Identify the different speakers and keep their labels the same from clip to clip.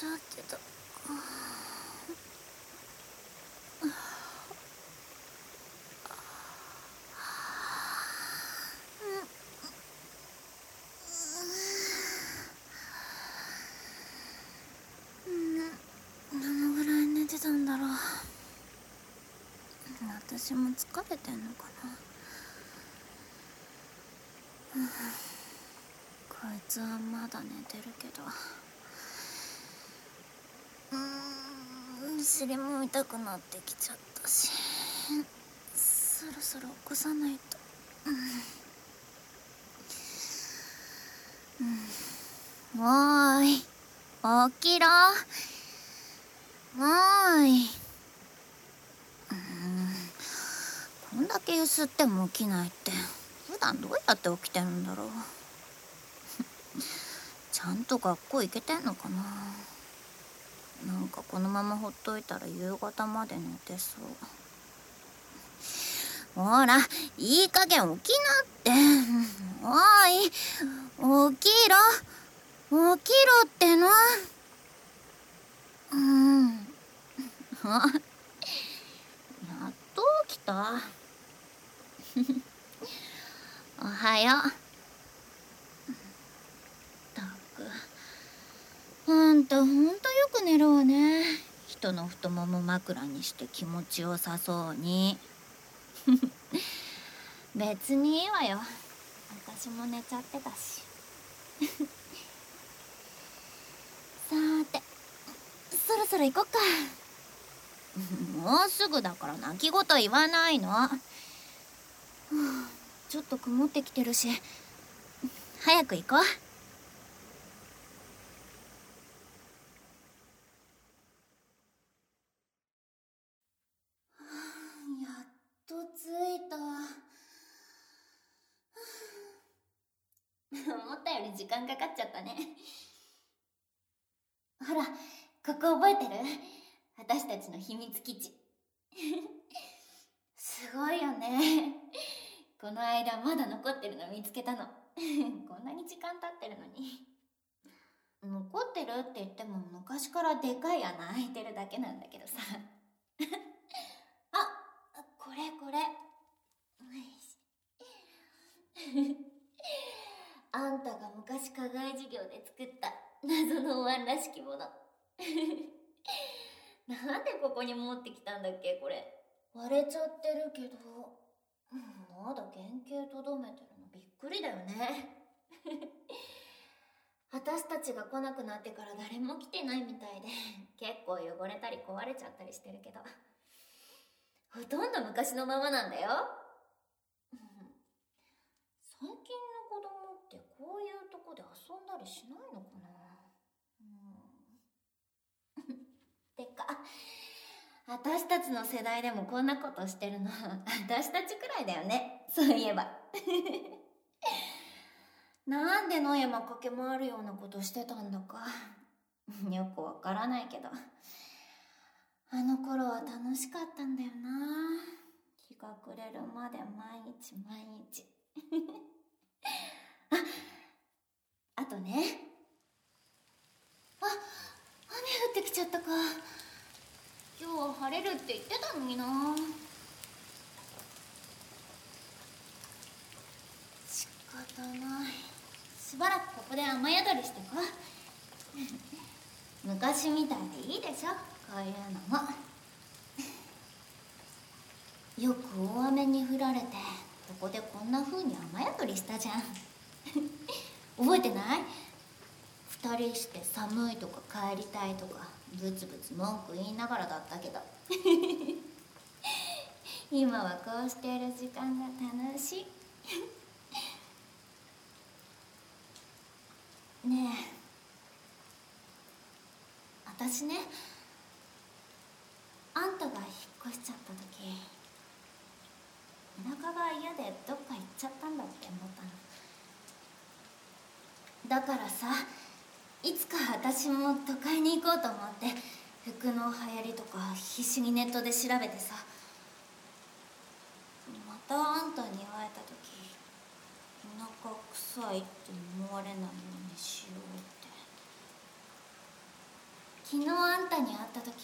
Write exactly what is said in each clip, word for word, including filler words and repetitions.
Speaker 1: ちゃってた。どのぐらい寝てたんだろう。私も疲れてんのかな。こいつはまだ寝てるけど、うーん尻も痛くなってきちゃったし、そろそろ起こさないと。うん、うん、おーい、起きろ。おーい。うーんこんだけゆすっても起きないって普段どうやって起きてるんだろう。ちゃんと学校行けてんのかな。なんかこのままほっといたら夕方まで寝てそう。ほら、いい加減起きなって。おい、起きろ。起きろっての。うん。あ、やっと起きた。おはよう。ったく。あんたほんとよく寝るわね。人の太もも枕にして気持ちよさそうに。別にいいわよ。私も寝ちゃってたし。さーて、そろそろ行こっか。もうすぐだから泣き言言わないの。ちょっと曇ってきてるし、早く行こう。やっと着いた。思ったより時間かかっちゃったね。ほら、ここ覚えてる？私たちの秘密基地。すごいよね。この間まだ残ってるの見つけたの。こんなに時間経ってるのに。残ってるって言っても昔からでかい穴開いてるだけなんだけどさ。あ、これこれ。あんたが昔課外授業で作った謎のお椀らしきもの。なんでここに持ってきたんだっけこれ。割れちゃってるけど、まだ原型とどめてるのびっくりだよね。私たちが来なくなってから誰も来てないみたいで、結構汚れたり壊れちゃったりしてるけど、ほとんど昔のままなんだよ。最近の子供ってこういうとこで遊んだりしないのかな。うん、てか私たちの世代でもこんなことしてるの私たちくらいだよね、そういえば。なんで野山駆け回るようなことしてたんだかよくわからないけど、あの頃は楽しかったんだよな。日が暮れるまで毎日毎日。あ、あとね。あ、雨降ってきちゃったか。今日は晴れるって言ってたのにな。仕方ない。しばらくここで雨宿りしてこう。昔みたいでいいでしょ、こういうのも。よく大雨に降られてここでこんな風に雨宿りしたじゃん。覚えてない？二人して寒いとか帰りたいとかブツブツ文句言いながらだったけど今はこうしている時間が楽しい。ねえ、私ね、あんたが引っ越しちゃった時、田舎が嫌でどっか行っちゃったんだって思ったの。だからさ、いつか私も都会に行こうと思って服の流行りとか必死にネットで調べてさ、またあんたに会えた時田舎臭いって思われないようにしようって。 昨日あんたに会った時、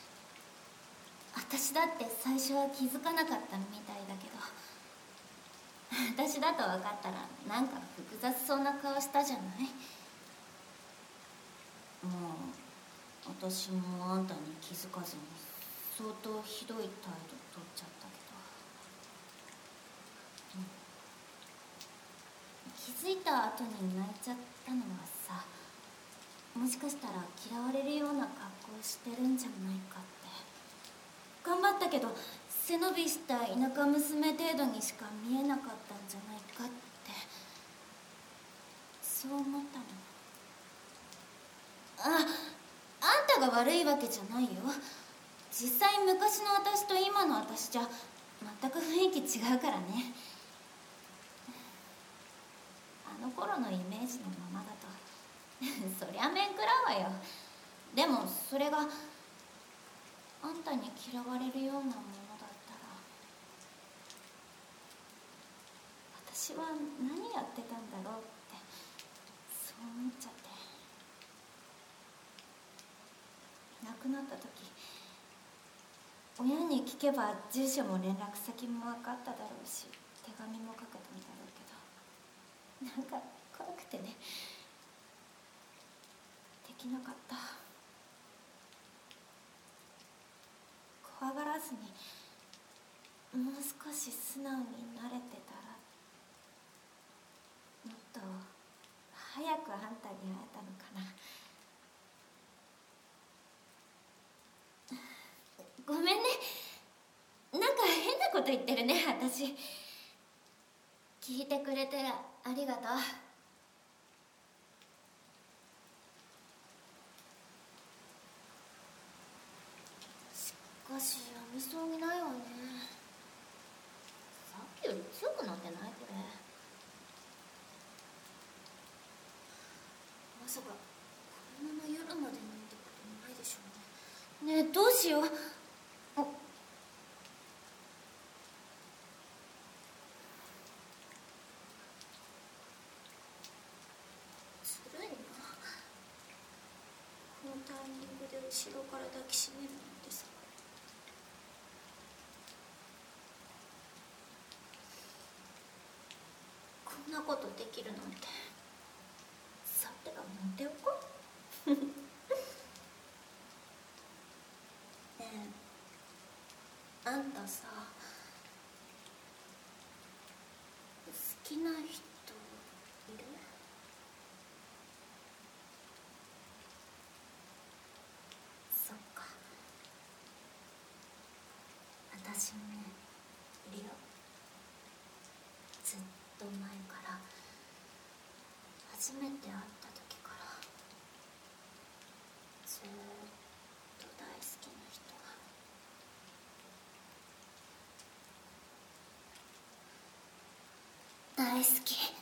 Speaker 1: 私だって最初は気づかなかったみたいだけど、私だと分かったらなんか複雑そうな顔したじゃない。もう私もあんたに気づかずに相当ひどい態度取っちゃったけど、うん、気づいた後に泣いちゃったのはさ、もしかしたら嫌われるような格好してるんじゃないかって。頑張ったけど背伸びした田舎娘程度にしか見えなかったんじゃないかって、そう思ったの。あ、あんたが悪いわけじゃないよ。実際昔の私と今の私じゃ全く雰囲気違うからね。あの頃のイメージのままだとそりゃ面食らうわよ。でもそれがあんたに嫌われるようなものだったら、私は何やってたんだろうって、そう思っちゃって。亡くなった時、親に聞けば住所も連絡先も分かっただろうし、手紙も書けたんだろうけど、なんか怖くてね、できなかった。怖がらずにもう少し素直になれてたら、もっと早くあんたに会えたのかな。ごめんね、なんか変なこと言ってるね私。聞いてくれてありがとう。しかしやみそうにないわね。さっきより強くなってないこれ。まさかこのまま夜まで飲んでことないでしょうね。ねえどうしよう。あ、ずるいな、このタイミングで後ろから抱きしめるなんてさ。こんなことできるなんて、さてはモテよかねえ、あんたさ、好きな人いる？そっか、私もね、いるよ。ずっと前から、初めて会った時からずっと大好きな人が。大好き。